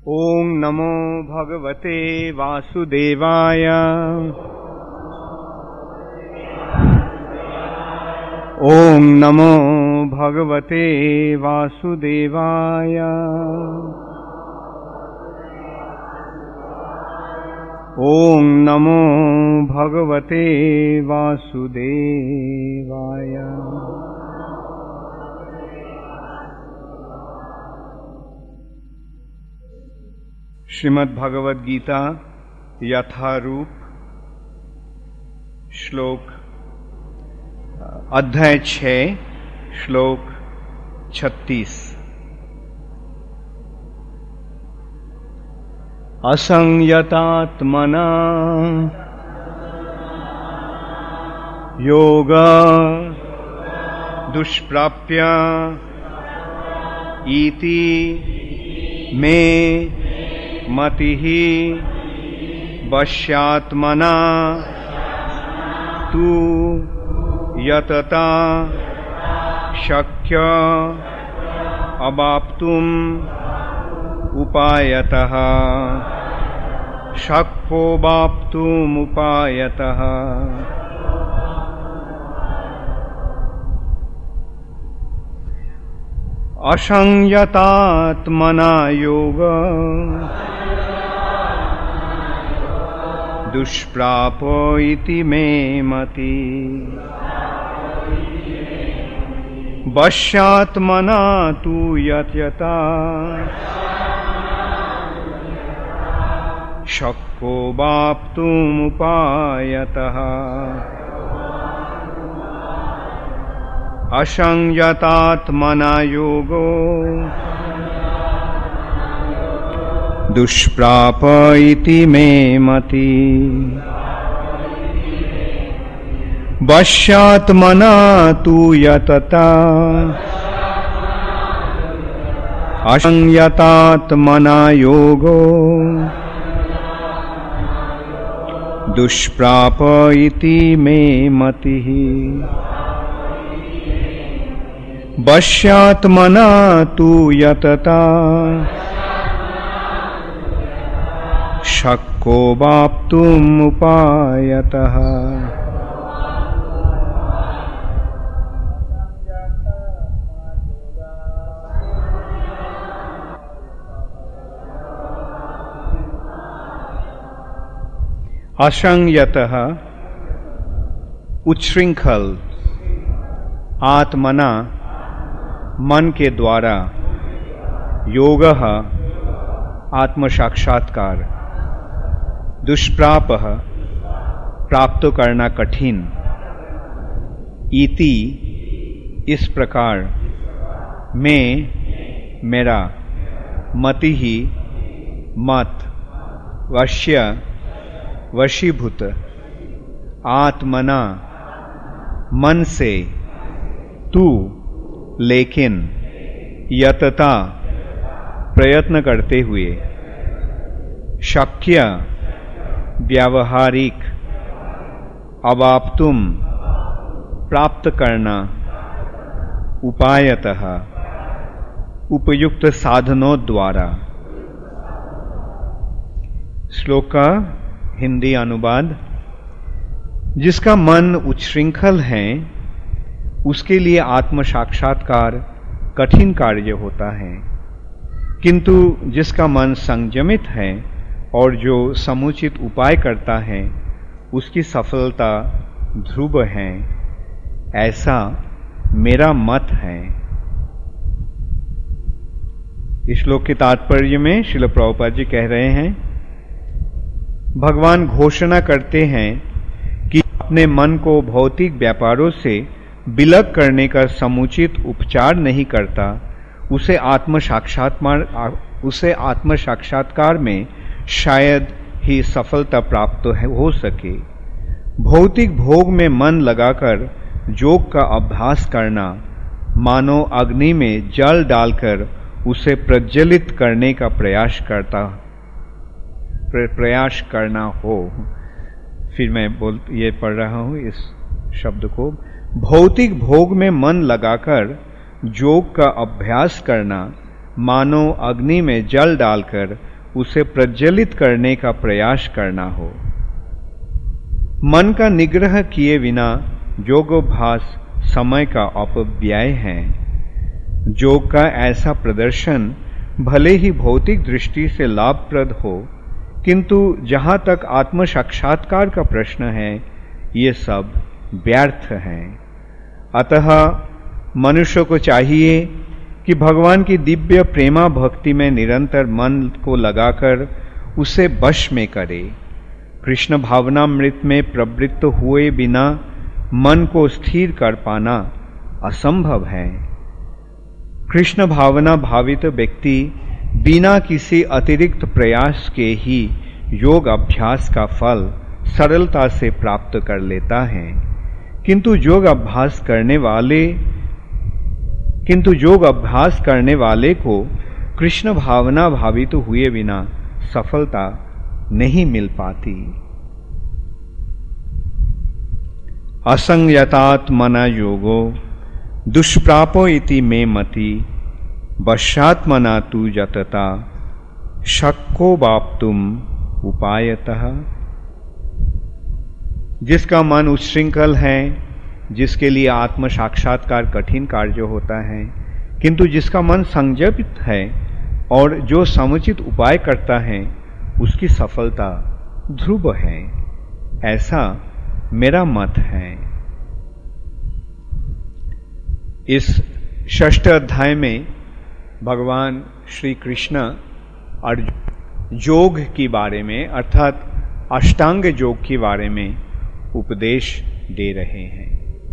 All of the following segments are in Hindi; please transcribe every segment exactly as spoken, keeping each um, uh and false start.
ओम नमो भगवते वासुदेवाय। ओम नमो भगवते वासुदेवाय। ओम नमो भगवते वासुदेवाय। श्रीमद् भगवद गीता यथारूप श्लोक अध्याय छह श्लोक छत्तीस। असंयतात्मना योग दुष्प्राप्य इति मे मतिः वश्यात्मना तु यतता शक्य अवाप्तुम् उपायतः शक्योवाप्तुम् उपायतः। असंयतात्मना योग दुष्प्राप इति मे मति वश्यात्मना तु यत्यता शक्यो वाप्तुमुपायतः। असंयतात्मना योगो दुष्प्राप इति मे मति वश्यात्मना तु यतता असंयतात्मना योगो दुष्प्राप इति मे मतिः वश्यात्मना तु यतता शक्यो वाप्तुम् उपायतः। असंयतः उच्छृंखल आत्मना मन के द्वारा योगः आत्म साक्षात्कार दुष्प्राप प्राप्त करना कठिन इति इस प्रकार मैं मेरा मति ही मत वश्य वशीभूत आत्मना मन से तू लेकिन यतता प्रयत्न करते हुए शक्य व्यावहारिक अवाप्तुम प्राप्त करना उपायतः उपयुक्त साधनों द्वारा। श्लोक का हिंदी अनुवाद। जिसका मन उच्छृंखल है उसके लिए आत्म साक्षात्कार कठिन कार्य होता है, किंतु जिसका मन संयमित है और जो समुचित उपाय करता है उसकी सफलता ध्रुव है, ऐसा मेरा मत है। इस श्लोक के तात्पर्य में श्रील प्रभुपाद जी कह रहे हैं, भगवान घोषणा करते हैं कि अपने मन को भौतिक व्यापारों से विलग करने का समुचित उपचार नहीं करता, उसे आत्म साक्षात्कार उसे आत्म साक्षात्कार में शायद ही सफलता प्राप्त हो सके। भौतिक भोग में मन लगाकर योग का अभ्यास करना मानो अग्नि में जल डालकर उसे प्रज्वलित करने का प्रयास करता प्रयास करना हो। फिर मैं बोल ये पढ़ रहा हूं इस शब्द को। भौतिक भोग में मन लगाकर योग का अभ्यास करना मानो अग्नि में जल डालकर उसे प्रज्वलित करने का प्रयास करना हो। मन का निग्रह किए बिना योगाभ्यास समय का अपव्यय है। योग का ऐसा प्रदर्शन भले ही भौतिक दृष्टि से लाभप्रद हो, किंतु जहां तक आत्म साक्षात्कार का प्रश्न है, ये सब व्यर्थ है। अतः मनुष्य को चाहिए कि भगवान की दिव्य प्रेमा भक्ति में निरंतर मन को लगाकर उसे वश में करे। कृष्ण भावनामृत में प्रवृत्त हुए बिना मन को स्थिर कर पाना असंभव है। कृष्ण भावना भावित व्यक्ति बिना किसी अतिरिक्त प्रयास के ही योग अभ्यास का फल सरलता से प्राप्त कर लेता है, किंतु योग अभ्यास करने वाले किंतु योग अभ्यास करने वाले को कृष्ण भावना भावित हुए बिना सफलता नहीं मिल पाती। असंयतात्मना योगो दुष्प्रापो इति मे मति वशात्मना तु यतता शक्को वाप्तुम उपायतः। जिसका मन उच्छृंखल है, जिसके लिए आत्म साक्षात्कार कठिन कार्य होता है, किंतु जिसका मन संयमित है और जो समुचित उपाय करता है, उसकी सफलता ध्रुव है, ऐसा मेरा मत है। इस षष्ठ अध्याय में भगवान श्री कृष्ण और योग के बारे में अर्थात अष्टांग योग के बारे में उपदेश दे रहे हैं।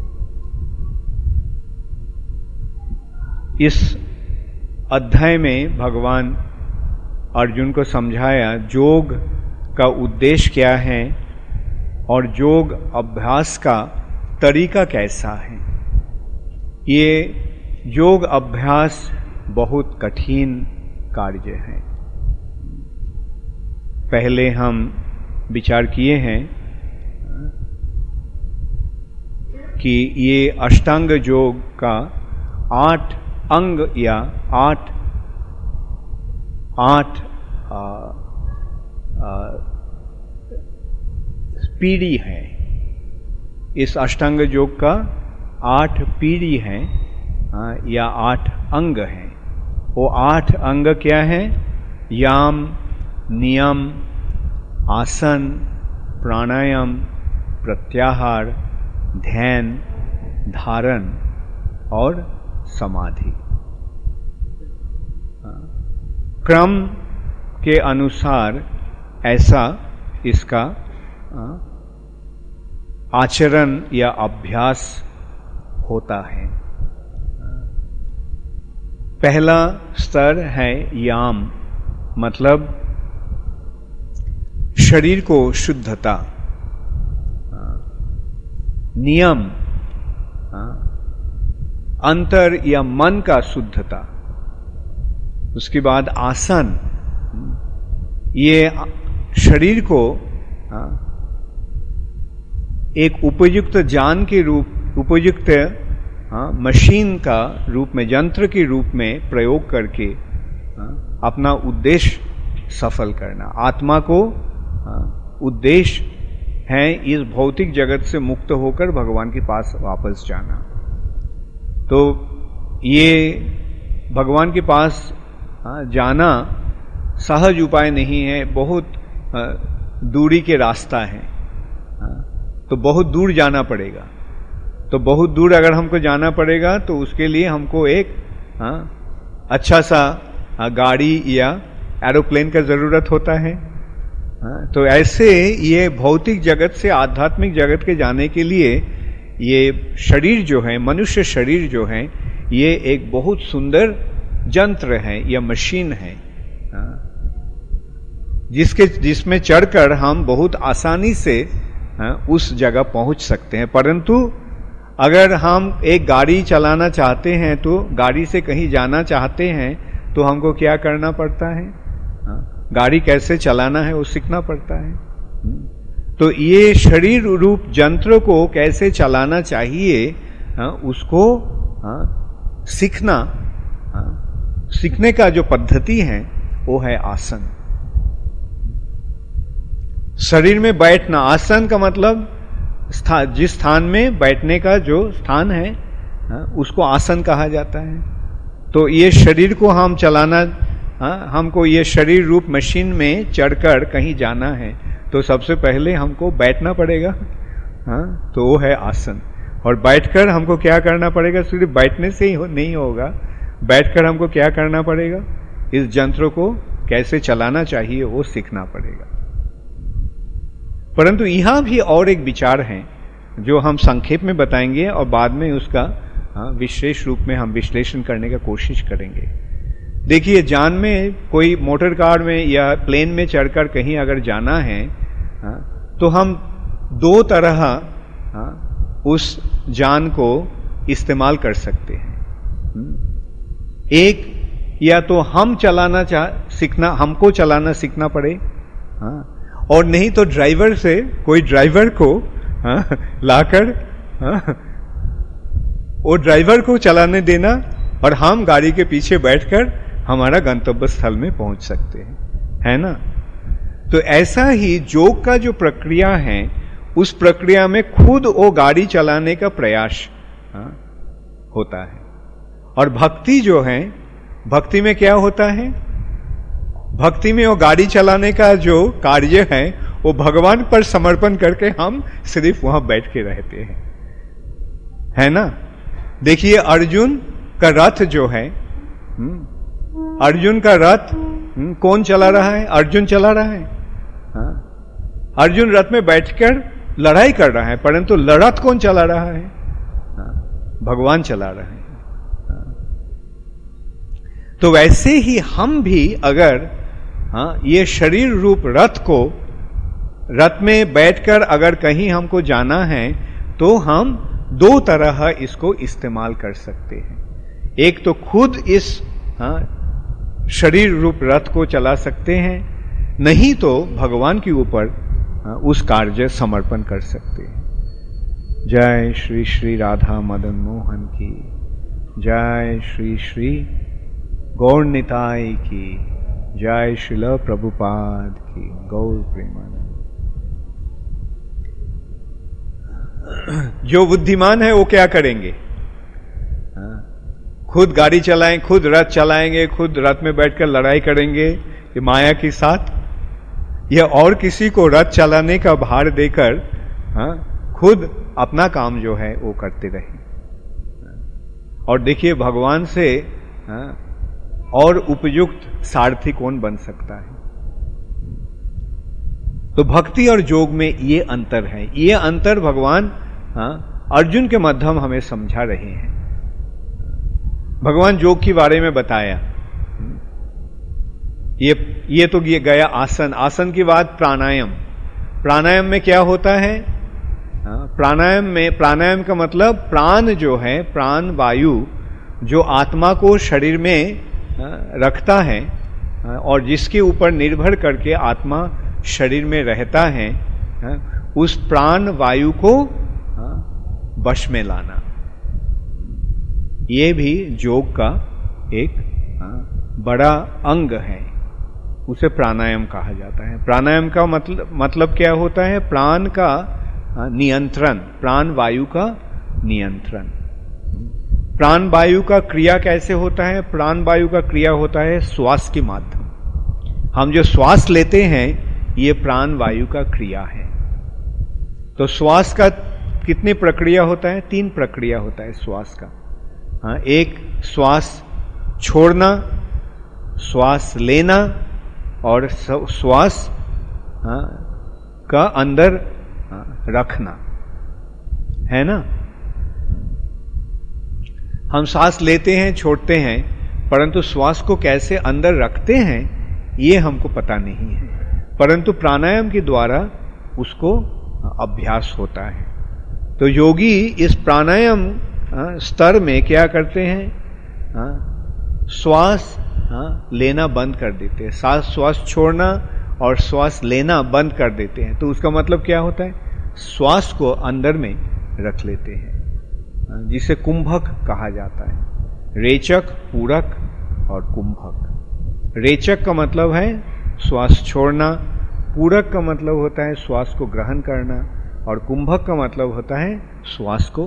इस अध्याय में भगवान अर्जुन को समझाया योग का उद्देश्य क्या है और योग अभ्यास का तरीका कैसा है। ये योग अभ्यास बहुत कठिन कार्य है। पहले हम विचार किए हैं कि ये अष्टांग योग का आठ अंग या आठ आठ आ, आ, पीढ़ी है। इस अष्टांग योग का आठ पीढ़ी है या आठ अंग हैं। वो आठ अंग क्या है? याम, नियम, आसन, प्राणायाम, प्रत्याहार, ध्यान, धारण और समाधि। क्रम के अनुसार ऐसा इसका आचरण या अभ्यास होता है। पहला स्तर है याम, मतलब शरीर को शुद्धता। नियम, अंतर या मन का शुद्धता। उसके बाद आसन, ये शरीर को एक उपयुक्त जान के रूप उपयुक्त हाँ, मशीन का रूप में, यंत्र के रूप में प्रयोग करके हाँ, अपना उद्देश्य सफल करना। आत्मा को हाँ, उद्देश्य है इस भौतिक जगत से मुक्त होकर भगवान के पास वापस जाना। तो ये भगवान के पास हाँ, जाना सहज उपाय नहीं है, बहुत हाँ, दूरी के रास्ता है। हाँ, तो बहुत दूर जाना पड़ेगा। तो बहुत दूर अगर हमको जाना पड़ेगा तो उसके लिए हमको एक हाँ, अच्छा सा हाँ, गाड़ी या एरोप्लेन का जरूरत होता है। हाँ, तो ऐसे ये भौतिक जगत से आध्यात्मिक जगत के जाने के लिए ये शरीर जो है, मनुष्य शरीर जो है, ये एक बहुत सुंदर यंत्र है या मशीन है हाँ, जिसके जिसमें चढ़कर हम बहुत आसानी से हाँ, उस जगह पहुंच सकते हैं। परंतु अगर हम एक गाड़ी चलाना चाहते हैं, तो गाड़ी से कहीं जाना चाहते हैं, तो हमको क्या करना पड़ता है? गाड़ी कैसे चलाना है वो सीखना पड़ता है। तो ये शरीर रूप यंत्र को कैसे चलाना चाहिए उसको सीखना, सीखने का जो पद्धति है वो है आसन। शरीर में बैठना, आसन का मतलब स्थान, जिस स्थान में बैठने का जो स्थान है उसको आसन कहा जाता है। तो ये शरीर को हम चलाना, हाँ, हमको ये शरीर रूप मशीन में चढ़कर कहीं जाना है तो सबसे पहले हमको बैठना पड़ेगा, हाँ, तो वो है आसन। और बैठकर हमको क्या करना पड़ेगा? सिर्फ बैठने से ही हो, नहीं होगा, बैठकर हमको क्या करना पड़ेगा? इस यंत्र को कैसे चलाना चाहिए वो सीखना पड़ेगा। परंतु यहां भी और एक विचार है जो हम संक्षेप में बताएंगे और बाद में उसका हाँ, विशेष रूप में हम विश्लेषण करने का कोशिश करेंगे। देखिए, जान में कोई मोटर कार में या प्लेन में चढ़कर कहीं अगर जाना है, हाँ, तो हम दो तरह हाँ, उस जान को इस्तेमाल कर सकते हैं। एक, या तो हम चलाना चाह सीखना हमको चलाना सीखना पड़े, हाँ, और नहीं तो ड्राइवर से, कोई ड्राइवर को हाँ, लाकर हाँ, वो ड्राइवर को चलाने देना और हम गाड़ी के पीछे बैठकर हमारा गंतव्य स्थल में पहुंच सकते हैं, है ना। तो ऐसा ही योग का जो प्रक्रिया है, उस प्रक्रिया में खुद वो गाड़ी चलाने का प्रयास हाँ, होता है। और भक्ति जो है, भक्ति में क्या होता है? भक्ति में वो गाड़ी चलाने का जो कार्य है वो भगवान पर समर्पण करके हम सिर्फ वहां बैठ के रहते हैं, है ना। देखिए, अर्जुन का रथ जो है, अर्जुन का रथ कौन चला रहा है? अर्जुन चला रहा है, हाँ? अर्जुन रथ में बैठकर लड़ाई कर रहा है, परंतु रथ कौन चला रहा है? हाँ? भगवान चला रहे हैं। हाँ? तो वैसे ही हम भी अगर हाँ, ये शरीर रूप रथ को, रथ में बैठकर अगर कहीं हमको जाना है तो हम दो तरह इसको इस्तेमाल कर सकते हैं। एक तो खुद इस हाँ, शरीर रूप रथ को चला सकते हैं, नहीं तो भगवान के ऊपर हाँ, उस कार्य समर्पण कर सकते हैं। जय श्री श्री राधा मदन मोहन की जय, श्री श्री गौर निताई की जय, श्रील प्रभुपाद की गौर प्रेमानंद। जो बुद्धिमान है वो क्या करेंगे? खुद गाड़ी चलाएं, खुद रथ चलाएंगे, खुद रथ में बैठकर लड़ाई करेंगे ये माया के साथ, या और किसी को रथ चलाने का भार देकर हाँ, खुद अपना काम जो है वो करते रहे। और देखिए, भगवान से हाँ, और उपयुक्त सारथी कौन बन सकता है? तो भक्ति और योग में ये अंतर है। ये अंतर भगवान हाँ, अर्जुन के माध्यम हमें समझा रहे हैं। भगवान योग के बारे में बताया, ये ये तो ये गया आसन। आसन की बात प्राणायाम। प्राणायाम में क्या होता है? प्राणायाम में, प्राणायाम का मतलब प्राण जो है, प्राण वायु जो आत्मा को शरीर में रखता है और जिसके ऊपर निर्भर करके आत्मा शरीर में रहता है, उस प्राण वायु को वश में लाना, ये भी योग का एक बड़ा अंग है, उसे प्राणायाम कहा जाता है। प्राणायाम का मतलब मतलब क्या होता है? प्राण का नियंत्रण, प्राण वायु का नियंत्रण। प्राण वायु का क्रिया कैसे होता है? प्राण वायु का क्रिया होता है श्वास के माध्यम। हम जो श्वास लेते हैं ये प्राण वायु का क्रिया है। तो श्वास का कितनी प्रक्रिया होता है? तीन प्रक्रिया होता है श्वास का। हाँ, एक श्वास छोड़ना, श्वास लेना और श्वास हाँ, का अंदर हाँ, रखना, है ना। हम सांस लेते हैं, छोड़ते हैं, परंतु श्वास को कैसे अंदर रखते हैं ये हमको पता नहीं है। परंतु प्राणायाम के द्वारा उसको अभ्यास होता है। तो योगी इस प्राणायाम स्तर में क्या करते हैं? श्वास लेना बंद कर देते हैं, सांस श्वास छोड़ना और श्वास लेना बंद कर देते हैं। तो उसका मतलब क्या होता है? श्वास को अंदर में रख लेते हैं, जिसे कुंभक कहा जाता है। रेचक, पूरक और कुंभक। रेचक का मतलब है श्वास छोड़ना, पूरक का मतलब होता है श्वास को ग्रहण करना, और कुंभक का मतलब होता है श्वास को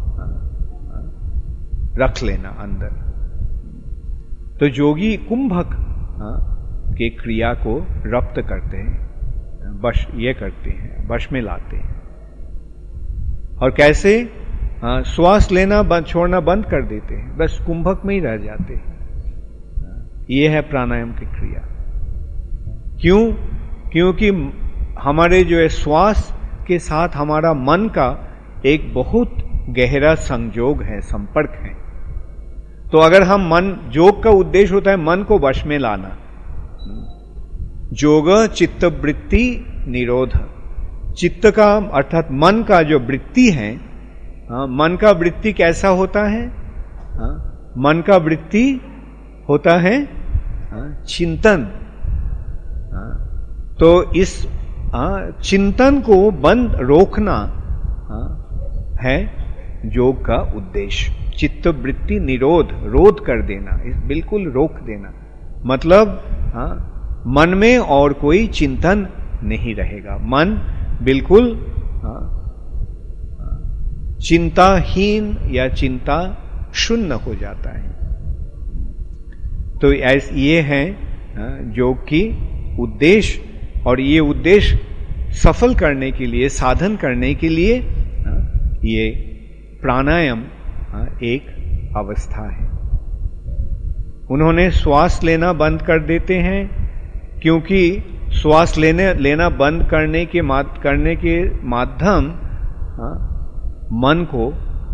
रख लेना अंदर। तो योगी कुंभक के क्रिया को रप्त करते हैं, वश ये करते हैं, वश में लाते हैं। और कैसे? श्वास लेना बंद, छोड़ना बंद कर देते हैं, बस कुंभक में ही रह जाते हैं। ये है प्राणायाम की क्रिया। क्यों? क्योंकि हमारे जो है श्वास के साथ हमारा मन का एक बहुत गहरा संयोग है, संपर्क है। तो अगर हम मन, योग का उद्देश्य होता है मन को वश में लाना। योग चित्त वृत्ति निरोध, चित्त का अर्थात मन का जो वृत्ति है, हाँ, मन का वृत्ति कैसा होता है? हाँ, मन का वृत्ति होता है हाँ, चिंतन। हाँ, तो इस हाँ, चिंतन को बंद रोकना हाँ, है योग का उद्देश्य। चित्त वृत्ति निरोध, रोध कर देना, इस बिल्कुल रोक देना, मतलब हाँ, मन में और कोई चिंतन नहीं रहेगा, मन बिल्कुल हाँ, चिंताहीन या चिंता शून्य हो जाता है। तो ऐसे ये है योग की उद्देश्य, और ये उद्देश्य सफल करने के लिए, साधन करने के लिए ये प्राणायाम एक अवस्था है। उन्होंने श्वास लेना बंद कर देते हैं, क्योंकि श्वास लेने लेना बंद करने के माद, करने के माध्यम मन को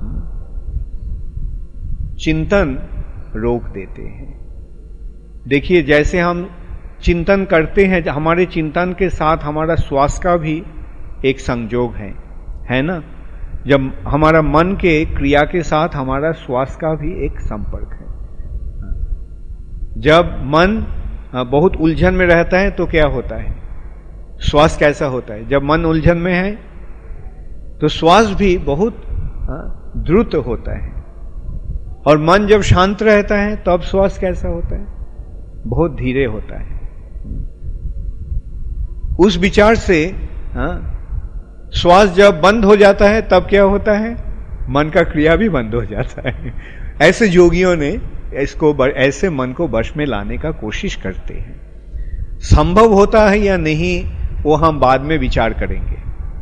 चिंतन रोक देते हैं। देखिए, जैसे हम चिंतन करते हैं, हमारे चिंतन के साथ हमारा श्वास का भी एक संयोग है, है ना? जब हमारा मन के क्रिया के साथ हमारा श्वास का भी एक संपर्क है। जब मन बहुत उलझन में रहता है तो क्या होता है? श्वास कैसा होता है? जब मन उलझन में है तो श्वास भी बहुत द्रुत होता है, और मन जब शांत रहता है तब श्वास कैसा होता है? बहुत धीरे होता है। उस विचार से हाँ, श्वास जब बंद हो जाता है तब क्या होता है? मन का क्रिया भी बंद हो जाता है। ऐसे योगियों ने इसको, ऐसे मन को वश में लाने का कोशिश करते हैं। संभव होता है या नहीं वो हम बाद में विचार करेंगे,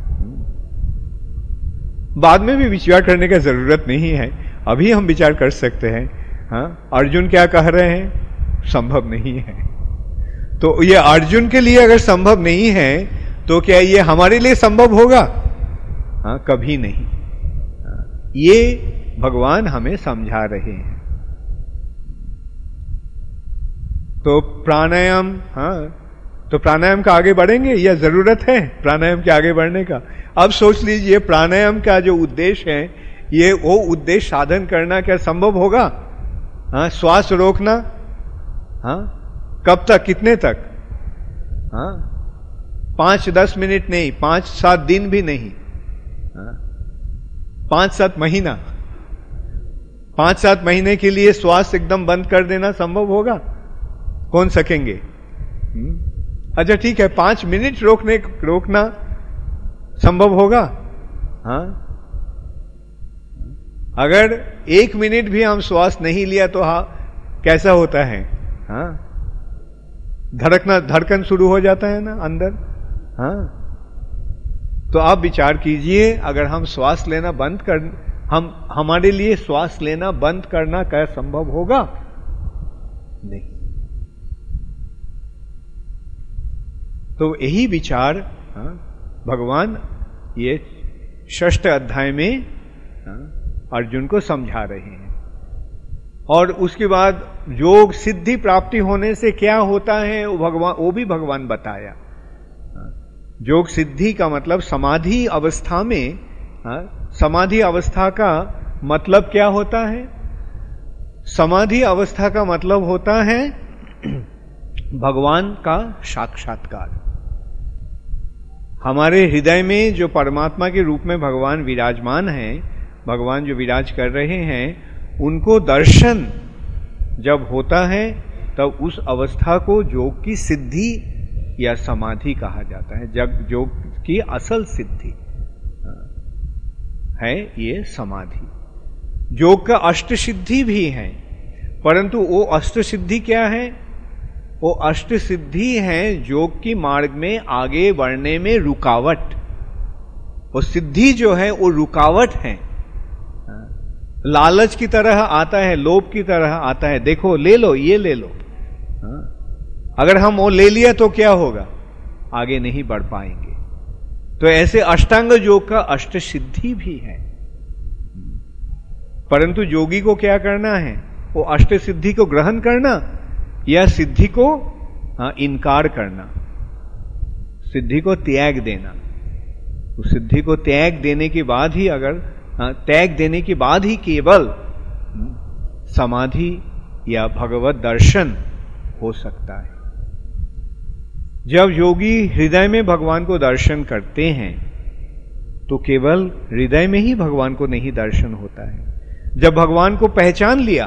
बाद में भी विचार करने का जरूरत नहीं है, अभी हम विचार कर सकते हैं। हाँ, अर्जुन क्या कह रहे हैं? संभव नहीं है। तो ये अर्जुन के लिए अगर संभव नहीं है तो क्या ये हमारे लिए संभव होगा? हाँ, कभी नहीं। हाँ, ये भगवान हमें समझा रहे हैं। तो प्राणायाम, हाँ, तो प्राणायाम का आगे बढ़ेंगे या जरूरत है प्राणायाम के आगे बढ़ने का? अब सोच लीजिए, प्राणायाम का जो उद्देश्य है, ये वो उद्देश्य साधन करना क्या संभव होगा? हाँ, श्वास रोकना, हाँ, कब तक, कितने तक? हाँ, पांच दस मिनट नहीं, पांच सात दिन भी नहीं, हाँ, पांच सात महीना, पांच सात महीने के लिए श्वास एकदम बंद कर देना संभव होगा? कौन सकेंगे? अच्छा ठीक है, पांच मिनट रोकने रोकना संभव होगा? हाँ, अगर एक मिनट भी हम श्वास नहीं लिया तो हाँ कैसा होता है? हाँ, धड़कना, धड़कन शुरू हो जाता है ना अंदर। हाँ, तो आप विचार कीजिए, अगर हम श्वास लेना बंद कर, हम हमारे लिए श्वास लेना बंद करना क्या संभव होगा? नहीं। तो यही विचार हाँ, भगवान ये षष्ठ अध्याय में हाँ, अर्जुन को समझा रहे हैं। और उसके बाद योग सिद्धि प्राप्ति होने से क्या होता है वो भगवान, वो भी भगवान बताया। योग सिद्धि का मतलब समाधि अवस्था में, हाँ, समाधि अवस्था का मतलब क्या होता है? समाधि अवस्था का मतलब होता है भगवान का साक्षात्कार। हमारे हृदय में जो परमात्मा के रूप में भगवान विराजमान है, भगवान जो विराज कर रहे हैं, उनको दर्शन जब होता है तब उस अवस्था को योग की सिद्धि या समाधि कहा जाता है। जग योग की असल सिद्धि है ये समाधि। योग का अष्ट सिद्धि भी है, परंतु वो अष्ट सिद्धि क्या है? वो अष्ट सिद्धि है योग की मार्ग में आगे बढ़ने में रुकावट। वो सिद्धि जो है वो रुकावट है, लालच की तरह आता है, लोभ की तरह आता है। देखो ले लो, ये ले लो। अगर हम वो ले लिया तो क्या होगा? आगे नहीं बढ़ पाएंगे। तो ऐसे अष्टांग योग का अष्ट सिद्धि भी है, परंतु योगी को क्या करना है? वो अष्ट सिद्धि को ग्रहण करना या सिद्धि को हाँ, इनकार करना, सिद्धि को त्याग देना। उस सिद्धि को त्याग देने के बाद ही अगर हाँ, त्याग देने के बाद ही केवल समाधि या भगवत दर्शन हो सकता है। जब योगी हृदय में भगवान को दर्शन करते हैं तो केवल हृदय में ही भगवान को नहीं दर्शन होता है। जब भगवान को पहचान लिया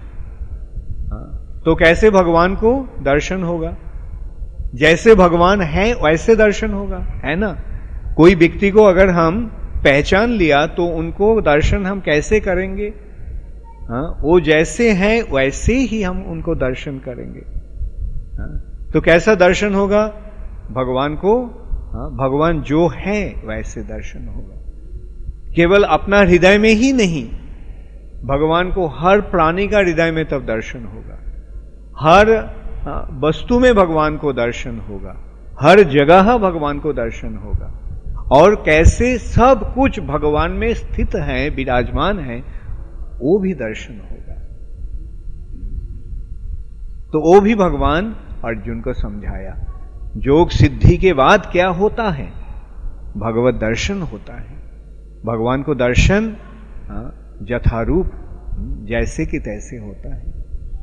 तो कैसे भगवान को दर्शन होगा? जैसे भगवान है वैसे दर्शन होगा, है ना। कोई व्यक्ति को अगर हम पहचान लिया तो उनको दर्शन हम कैसे करेंगे? हाँ, वो जैसे हैं वैसे ही हम उनको दर्शन करेंगे। हाँ, तो कैसा दर्शन होगा? भगवान को हाँ, भगवान जो है वैसे दर्शन होगा। केवल अपना हृदय में ही नहीं, भगवान को हर प्राणी का हृदय में तब दर्शन होगा, हर वस्तु में भगवान को दर्शन होगा, हर जगह भगवान को दर्शन होगा। और कैसे सब कुछ भगवान में स्थित है, विराजमान है, वो भी दर्शन होगा। तो वो भी भगवान अर्जुन को समझाया। योग सिद्धि के बाद क्या होता है? भगवत दर्शन होता है। भगवान को दर्शन यथारूप जैसे कि तैसे होता है।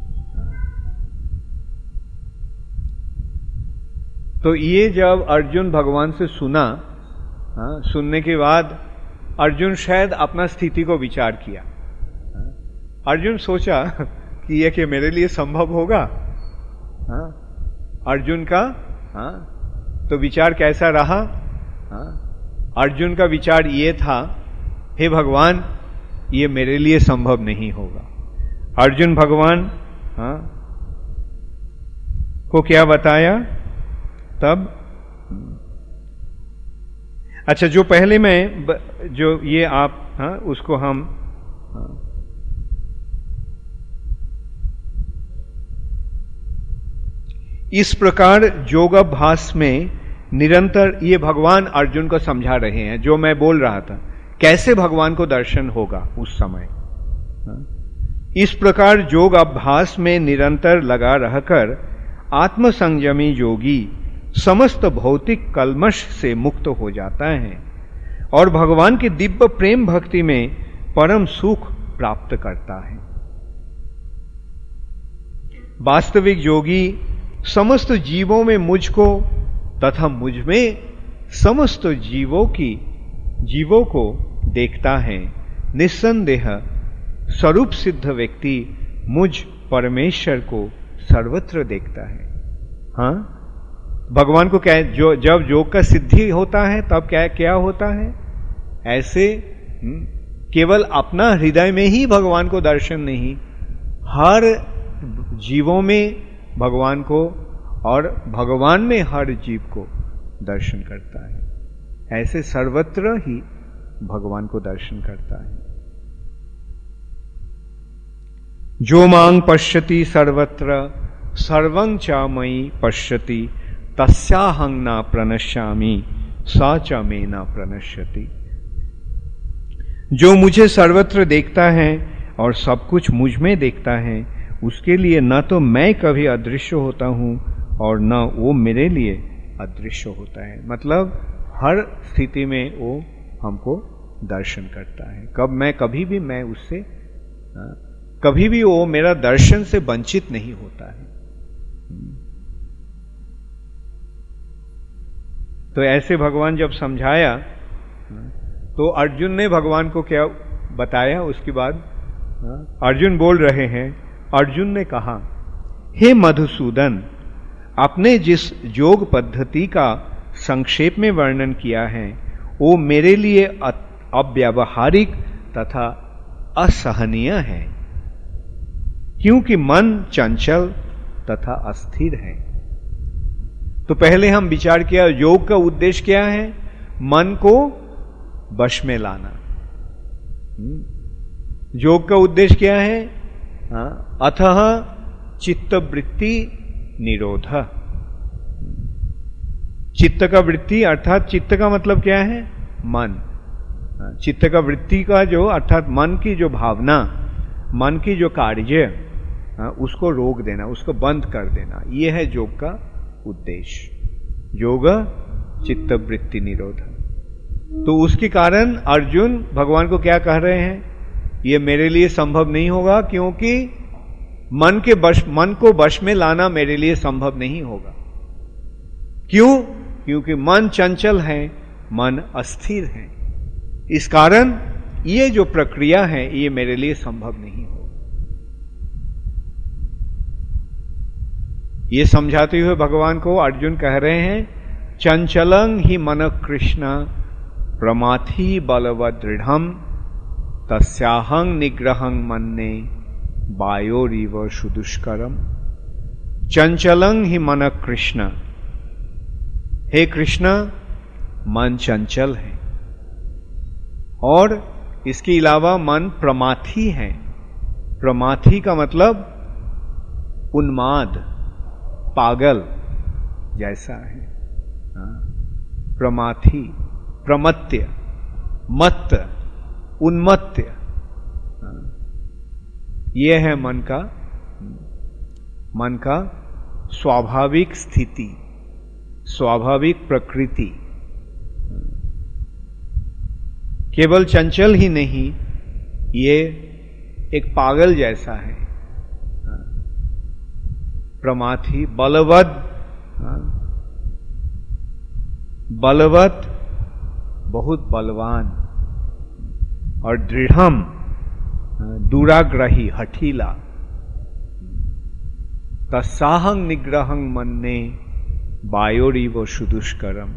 तो ये जब अर्जुन भगवान से सुना, हाँ, सुनने के बाद अर्जुन शायद अपना स्थिति को विचार किया। अर्जुन सोचा कि यह कि मेरे लिए संभव होगा। हाँ, अर्जुन का हाँ, तो विचार कैसा रहा? हाँ, अर्जुन का विचार ये था, हे भगवान ये मेरे लिए संभव नहीं होगा। अर्जुन भगवान हाँ, को क्या बताया तब? अच्छा, जो पहले मैं जो ये आप हाँ, उसको हम हाँ, इस प्रकार योगाभ्यास में निरंतर, ये भगवान अर्जुन को समझा रहे हैं जो मैं बोल रहा था, कैसे भगवान को दर्शन होगा उस समय। इस प्रकार योगाभ्यास में निरंतर लगा रहकर आत्मसंयमी योगी समस्त भौतिक कल्मश से मुक्त हो जाता है और भगवान के दिव्य प्रेम भक्ति में परम सुख प्राप्त करता है। वास्तविक योगी समस्त जीवों में मुझको तथा मुझ में समस्त जीवों की जीवों को देखता है। निस्संदेह स्वरूप सिद्ध व्यक्ति मुझ परमेश्वर को सर्वत्र देखता है। हाँ, भगवान को क्या, जो जब योग का सिद्धि होता है तब क्या क्या होता है? ऐसे केवल अपना हृदय में ही भगवान को दर्शन नहीं, हर जीवों में भगवान को और भगवान में हर जीव को दर्शन करता है। ऐसे सर्वत्र ही भगवान को दर्शन करता है। जो मांग पश्यति सर्वत्र सर्वं च मयि पश्यति तस्याहं न प्रणश्यामि सा च मे न प्रणश्यति। जो मुझे सर्वत्र देखता है और सब कुछ मुझ में देखता है, उसके लिए न तो मैं कभी अदृश्य होता हूं और न वो मेरे लिए अदृश्य होता है। मतलब हर स्थिति में वो हमको दर्शन करता है। कब मैं कभी भी मैं उससे कभी भी वो मेरा दर्शन से वंचित नहीं होता है। तो ऐसे भगवान जब समझाया तो अर्जुन ने भगवान को क्या बताया? उसके बाद अर्जुन बोल रहे हैं, अर्जुन ने कहा, हे मधुसूदन, आपने जिस योग पद्धति का संक्षेप में वर्णन किया है वो मेरे लिए अव्यावहारिक तथा असहनीय है, क्योंकि मन चंचल तथा अस्थिर है। तो पहले हम विचार किया योग का उद्देश्य क्या है, मन को वश में लाना। योग का उद्देश्य क्या है, अतः चित्तवृत्ति निरोध। चित्त का वृत्ति अर्थात चित्त का मतलब क्या है, मन। चित्त का वृत्ति का जो अर्थात मन की जो भावना, मन की जो कार्य, उसको रोक देना, उसको बंद कर देना, यह है योग का उद्देश्य। योग चित्त वृत्ति निरोध। तो उसके कारण अर्जुन भगवान को क्या कह रहे हैं, यह मेरे लिए संभव नहीं होगा, क्योंकि मन के वश मन को वश में लाना मेरे लिए संभव नहीं होगा। क्यों? क्योंकि मन चंचल है, मन अस्थिर है। इस कारण ये जो प्रक्रिया है ये मेरे लिए संभव नहीं होगा। ये समझाते हुए भगवान को अर्जुन कह रहे हैं, चंचलं ही मन कृष्ण प्रमाथि बलवद दृढ़म तस्याहं निग्रहं मन्ने वायोरिव सुदुष्करम। चंचलं ही मन कृष्ण, हे कृष्ण मन चंचल है, और इसके अलावा मन प्रमाथी है। प्रमाथी का मतलब उन्माद, पागल जैसा है। प्रमाथी, प्रमत्य, मत्त, उन्मत्य, यह है मन का मन का स्वाभाविक स्थिति, स्वाभाविक प्रकृति। केवल चंचल ही नहीं, ये एक पागल जैसा है। प्रमाथि, बलवद, बलवत, बहुत बलवान, और दृढ़म, दुराग्रही, हठीला। तस्साहं निग्रहं मन्ने वायोरिव सुदुष्करम।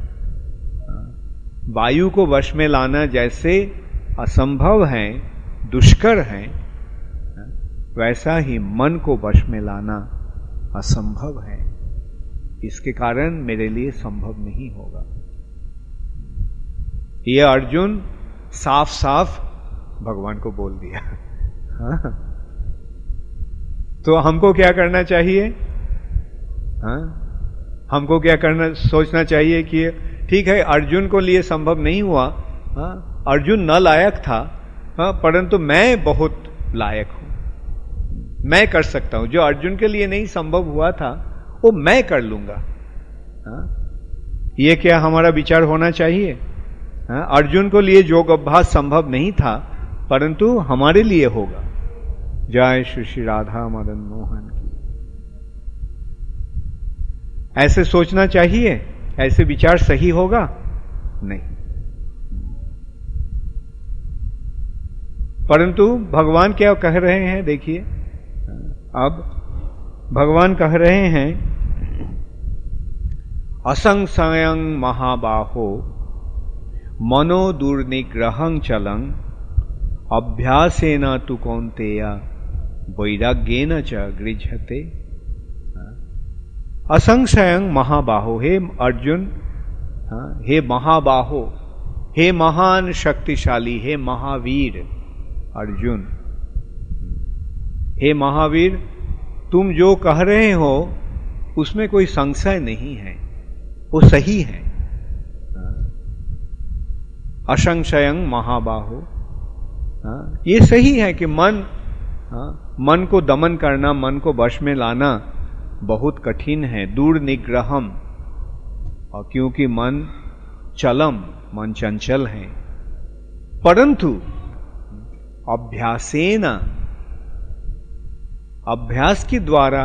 वायु को वश में लाना जैसे असंभव है, दुष्कर है, वैसा ही मन को वश में लाना असंभव है। इसके कारण मेरे लिए संभव नहीं होगा। यह अर्जुन साफ साफ भगवान को बोल दिया। हाँ? तो हमको क्या करना चाहिए? हाँ? हमको क्या करना सोचना चाहिए कि ठीक है, अर्जुन को लिए संभव नहीं हुआ, हाँ? अर्जुन न लायक था, हाँ? परंतु मैं बहुत लायक हूं, मैं कर सकता हूं। जो अर्जुन के लिए नहीं संभव हुआ था वो मैं कर लूंगा। हाँ? ये क्या हमारा विचार होना चाहिए? हाँ? अर्जुन को लिए योग अभ्यास संभव नहीं था, परंतु हमारे लिए होगा। जय श्री श्री राधा मदन मोहन की। ऐसे सोचना चाहिए? ऐसे विचार सही होगा? नहीं। परंतु भगवान क्या कह रहे हैं, देखिए। अब भगवान कह रहे हैं, असंशयं महाबाहो मनो दुर्निग्रहं चलं अभ्यासेन तु कौन्तेय वैराग्येन च गृह्यते। असंशयं महाबाहो, हे अर्जुन, हे महाबाहो, हे महान शक्तिशाली, हे महावीर अर्जुन, हे महावीर, तुम जो कह रहे हो उसमें कोई संशय नहीं है, वो सही है। असंशयं महाबाहो, ये सही है कि मन मन को दमन करना, मन को वश में लाना बहुत कठिन है। दूर निग्रहम, और क्योंकि मन चलम, मन चंचल है। परंतु अभ्यासेन, अभ्यास के द्वारा,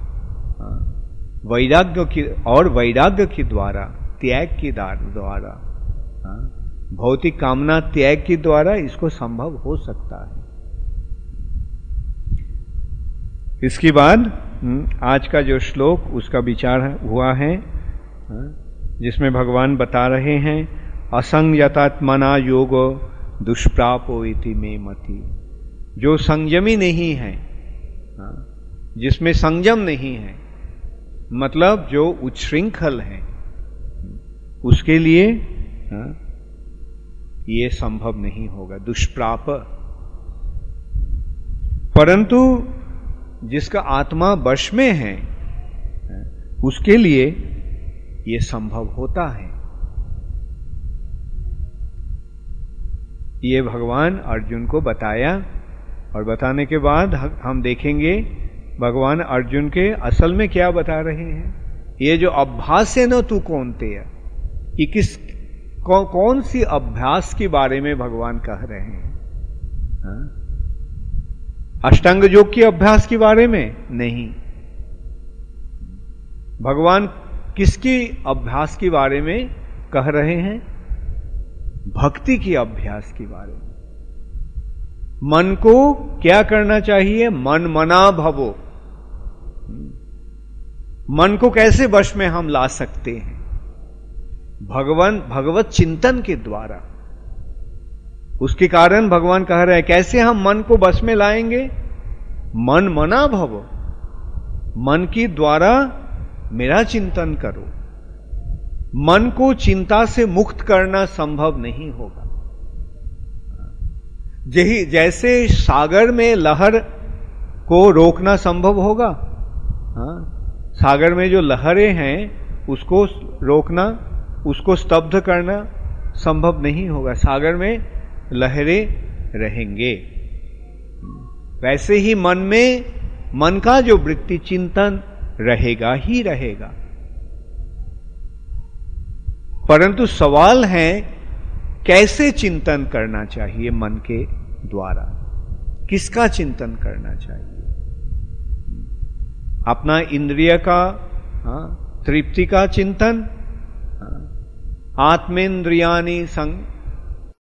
वैराग्य की और वैराग्य के द्वारा, त्याग के द्वारा, भौतिक कामना त्याग के द्वारा इसको संभव हो सकता है। इसके बाद आज का जो श्लोक उसका विचार हुआ है, जिसमें भगवान बता रहे हैं असंयतात्मना योग दुष्प्रापो इति मे मति। जो संयमी नहीं है, जिसमें संयम नहीं है, मतलब जो उच्छृंखल है, उसके लिए ये संभव नहीं होगा, दुष्प्राप। परंतु जिसका आत्मा वश में है उसके लिए ये संभव होता है। ये भगवान अर्जुन को बताया, और बताने के बाद हम देखेंगे भगवान अर्जुन के असल में क्या बता रहे हैं। ये जो अभ्यास है न तू कौन ते, ये किस कौ, कौन सी अभ्यास के बारे में भगवान कह रहे हैं? हा? अष्टांग योग की अभ्यास के बारे में नहीं। भगवान किसकी अभ्यास के बारे में कह रहे हैं? भक्ति की अभ्यास के बारे में। मन को क्या करना चाहिए? मन मना भवो। मन को कैसे वश में हम ला सकते हैं? भगवान भगवत चिंतन के द्वारा। उसके कारण भगवान कह रहे हैं कैसे हम मन को वश में लाएंगे? मन मना भवो, मन के द्वारा मेरा चिंतन करो। मन को चिंता से मुक्त करना संभव नहीं होगा। यही जैसे सागर में लहर को रोकना संभव होगा, हाँ? सागर में जो लहरें हैं उसको रोकना, उसको स्तब्ध करना संभव नहीं होगा। सागर में लहरें रहेंगे। वैसे ही मन में, मन का जो वृत्ति चिंतन रहेगा ही रहेगा। परंतु सवाल है कैसे चिंतन करना चाहिए? मन के द्वारा किसका चिंतन करना चाहिए? अपना इंद्रिय का, हाँ, तृप्ति का चिंतन, हाँ, आत्मेन्द्रियानि संग